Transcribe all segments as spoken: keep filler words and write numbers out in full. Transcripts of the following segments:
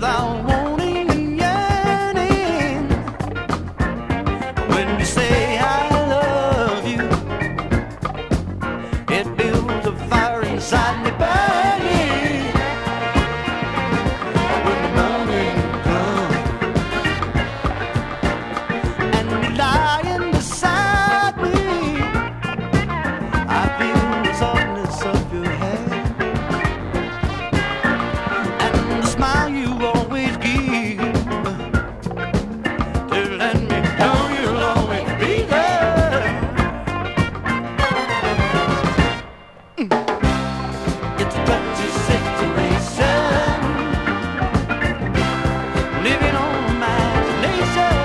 without wanting and yearning. When you say I love you, it builds a fire inside me burning. When the morning comes and you're lying beside me, I feel the softness of your hair and the smile you always give to let me know you'll always be there. Mm. It's a touchy situation, living on imagination.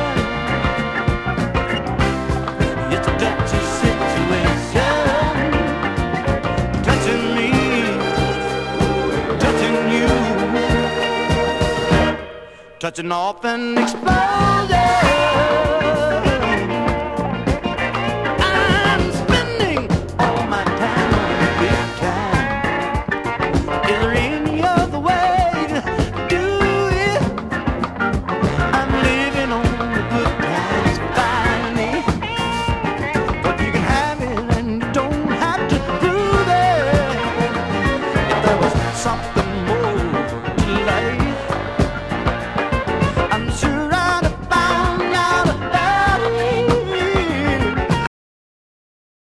It's a touchy situation, touching me, touching you, touching off and exploding.